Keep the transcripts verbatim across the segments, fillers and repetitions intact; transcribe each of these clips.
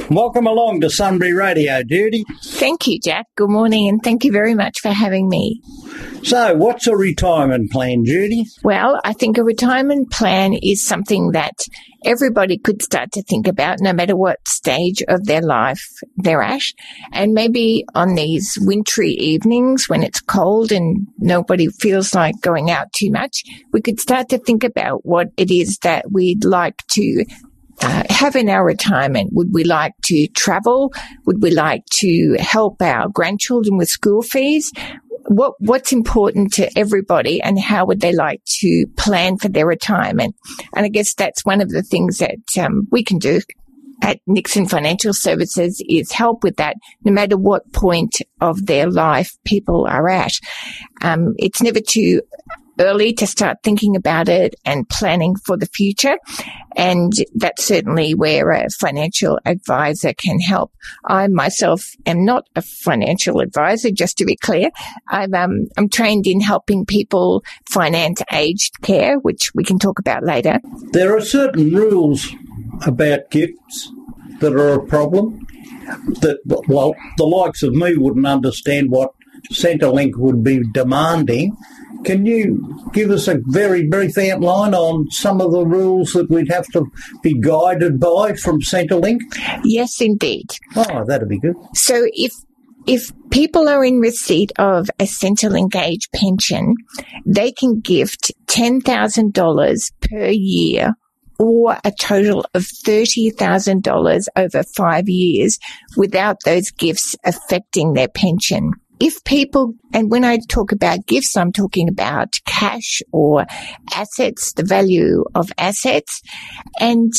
Welcome along to Sunbury Radio, Judy. Thank you, Jack. Good morning, and thank you very much for having me. So, what's a retirement plan, Judy? Well, I think a retirement plan is something that everybody could start to think about, no matter what stage of their life they're at. And maybe on these wintry evenings when it's cold and nobody feels like going out too much, we could start to think about what it is that we'd like to Uh, have in our retirement. Would we like to travel? Would we like to help our grandchildren with school fees? What What's important to everybody, and how would they like to plan for their retirement? And I guess that's one of the things that um, we can do at Nixon Financial Services, is help with that, no matter what point of their life people are at. Um, it's never too early to start thinking about it and planning for the future. And that's certainly where a financial advisor can help. I myself am not a financial advisor, just to be clear. I'm, um, I'm trained in helping people finance aged care, which we can talk about later. There are certain rules about gifts that are a problem that, well, the likes of me wouldn't understand what Centrelink would be demanding. Can you give us a very brief outline on some of the rules that we'd have to be guided by from Centrelink? Yes, indeed. Oh, that'd be good. So if if people are in receipt of a Centrelink age pension, they can gift ten thousand dollars per year, or a total of thirty thousand dollars over five years without those gifts affecting their pension. If people, and when I talk about gifts, I'm talking about cash or assets, the value of assets. And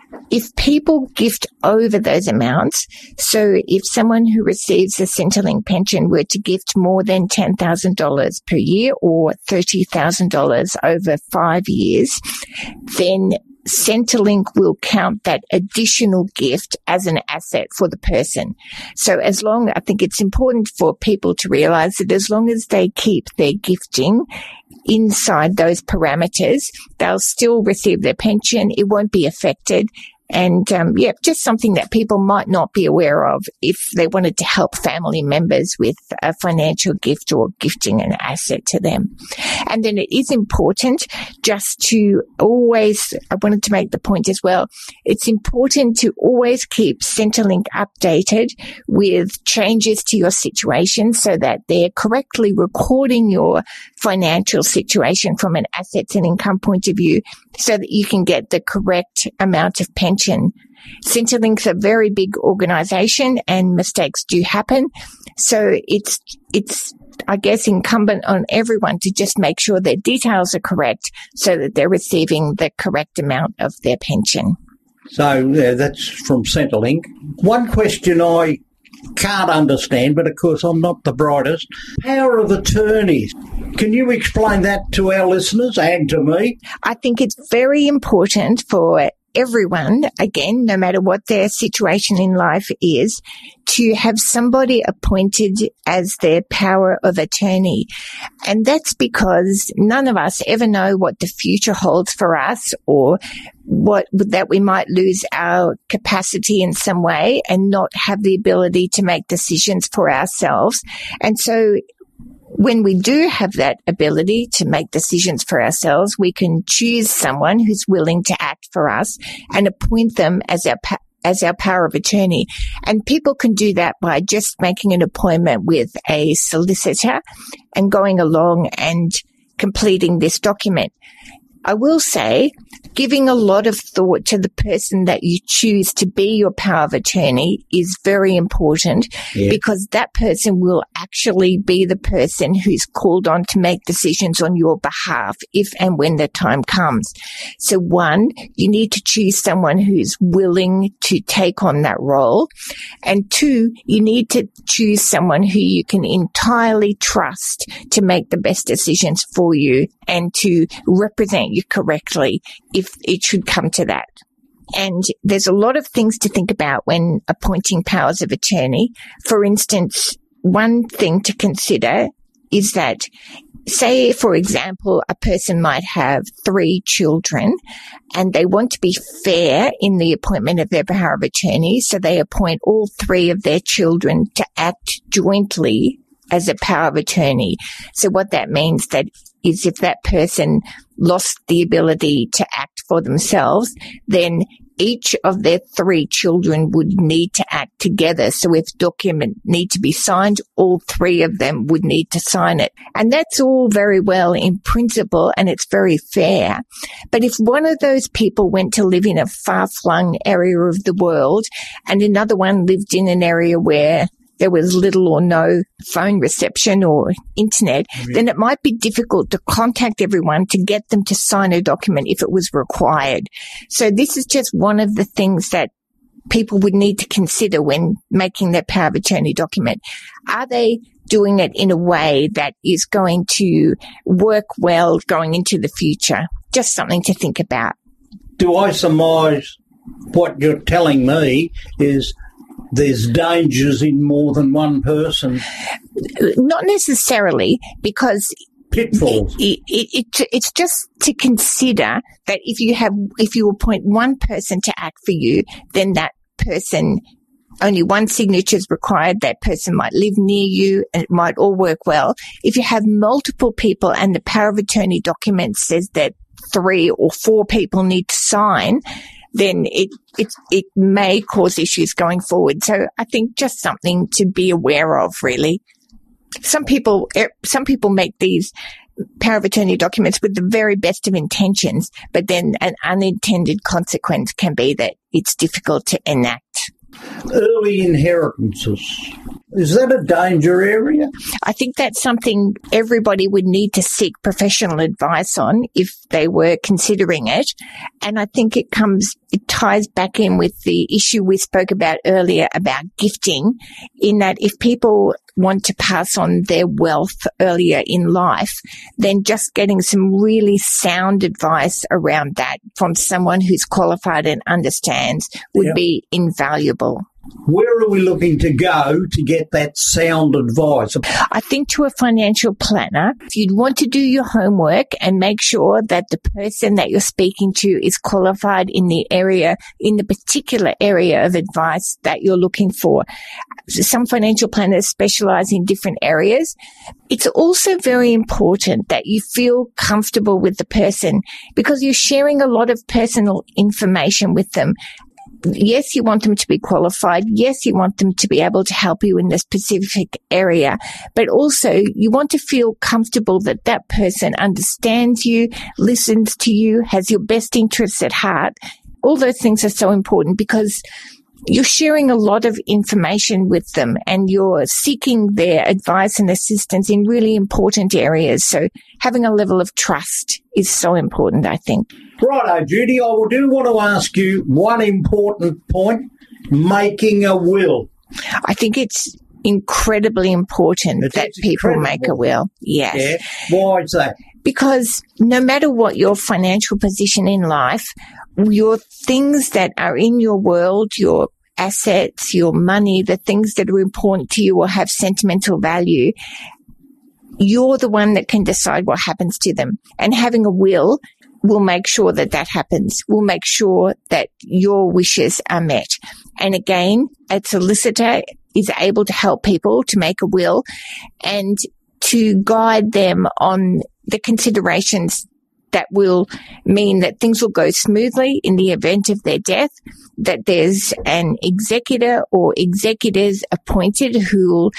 if people gift over those amounts, so if someone who receives a Centrelink pension were to gift more than ten thousand dollars per year or thirty thousand dollars over five years, then Centrelink will count that additional gift as an asset for the person. So as long, I think it's important for people to realize that as long as they keep their gifting inside those parameters, they'll still receive their pension. It won't be affected. And, um, yeah, just something that people might not be aware of if they wanted to help family members with a financial gift or gifting an asset to them. And then it is important just to always, I wanted to make the point as well, it's important to always keep Centrelink updated with changes to your situation so that they're correctly recording your financial situation from an assets and income point of view so that you can get the correct amount of pension. Centrelink's a very big organisation and mistakes do happen. So it's, it's, I guess, incumbent on everyone to just make sure their details are correct so that they're receiving the correct amount of their pension. So yeah, that's from Centrelink. One question I can't understand, but of course I'm not the brightest. Power of attorneys. Can you explain that to our listeners and to me? I think it's very important for everyone, again, no matter what their situation in life is, to have somebody appointed as their power of attorney. And that's because none of us ever know what the future holds for us, or what that we might lose our capacity in some way and not have the ability to make decisions for ourselves. And so when we do have that ability to make decisions for ourselves, we can choose someone who's willing to act for us and appoint them as our pa- as our power of attorney. And people can do that by just making an appointment with a solicitor and going along and completing this document. I will say, giving a lot of thought to the person that you choose to be your power of attorney is very important, yeah, because that person will actually be the person who's called on to make decisions on your behalf if and when the time comes. So one, you need to choose someone who's willing to take on that role. And two, you need to choose someone who you can entirely trust to make the best decisions for you and to represent you correctly if it should come to that. And there's a lot of things to think about when appointing powers of attorney. For instance, one thing to consider is that, say, for example, a person might have three children and they want to be fair in the appointment of their power of attorney, so they appoint all three of their children to act jointly as a power of attorney. So what that means that is if that person lost the ability to act for themselves, then each of their three children would need to act together. So if documents need to be signed, all three of them would need to sign it. And that's all very well in principle, and it's very fair. But if one of those people went to live in a far-flung area of the world and another one lived in an area where there was little or no phone reception or internet, mm-hmm. then it might be difficult to contact everyone to get them to sign a document if it was required. So this is just one of the things that people would need to consider when making their power of attorney document. Are they doing it in a way that is going to work well going into the future? Just something to think about. Do I surmise what you're telling me is there's dangers in more than one person? Not necessarily, because pitfalls. It, it, it, it's just to consider that if you have, if you appoint one person to act for you, then that person, only one signature is required. That person might live near you and it might all work well. If you have multiple people and the power of attorney document says that three or four people need to sign, then it, it, it may cause issues going forward. So I think just something to be aware of, really. Some people, some people make these power of attorney documents with the very best of intentions, but then an unintended consequence can be that it's difficult to enact. Early inheritances. Is that a danger area? I think that's something everybody would need to seek professional advice on if they were considering it. And I think it comes, it ties back in with the issue we spoke about earlier about gifting, in that if people want to pass on their wealth earlier in life, then just getting some really sound advice around that from someone who's qualified and understands would yep. be invaluable. Where are we looking to go to get that sound advice? I think to a financial planner. If you'd want to do your homework and make sure that the person that you're speaking to is qualified in the area, in the particular area of advice that you're looking for. Some financial planners specialize in different areas. It's also very important that you feel comfortable with the person, because you're sharing a lot of personal information with them. Yes, you want them to be qualified. Yes, you want them to be able to help you in this specific area, but also you want to feel comfortable that that person understands you, listens to you, has your best interests at heart. All those things are so important because you're sharing a lot of information with them and you're seeking their advice and assistance in really important areas. So having a level of trust is so important, I think. Righto, Judy, I do want to ask you one important point, making a will. I think it's incredibly important it that people incredible. make a will. Yes. Yeah. Why is that? Because no matter what your financial position in life, your things that are in your world, your assets, your money, the things that are important to you or have sentimental value, you're the one that can decide what happens to them. And having a will will make sure that that happens. We'll make sure that your wishes are met. And again, a solicitor is able to help people to make a will and to guide them on the considerations that will mean that things will go smoothly in the event of their death, that there's an executor or executors appointed who will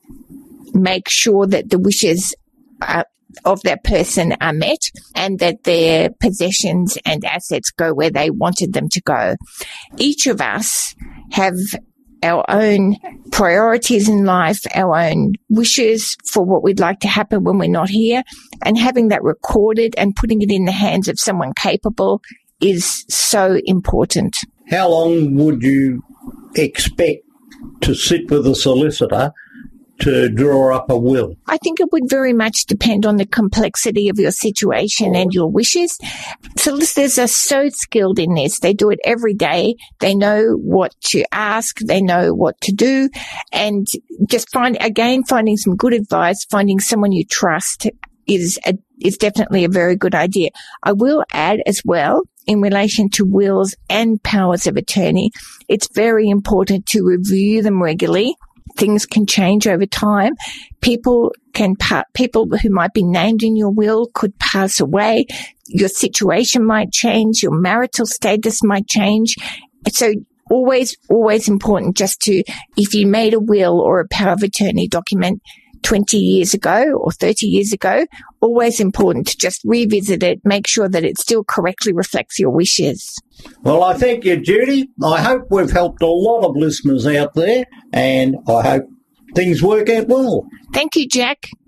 make sure that the wishes are of that person are met and that their possessions and assets go where they wanted them to go. Each of us have our own priorities in life, our own wishes for what we'd like to happen when we're not here, and having that recorded and putting it in the hands of someone capable is so important. How long would you expect to sit with a solicitor to draw up a will? I think it would very much depend on the complexity of your situation and your wishes. Solicitors are so skilled in this. They do it every day. They know what to ask. They know what to do. And just find, again, finding some good advice, finding someone you trust is a, is definitely a very good idea. I will add as well, in relation to wills and powers of attorney, it's very important to review them regularly. Things can change over time. People can pa- people who might be named in your will could pass away. Your situation might change. Your marital status might change. So always, always important just to, if you made a will or a power of attorney document twenty years ago or thirty years ago, always important to just revisit it, make sure that it still correctly reflects your wishes. Well, I thank you, Judy. I hope we've helped a lot of listeners out there, and I hope things work out well. Thank you, Jack.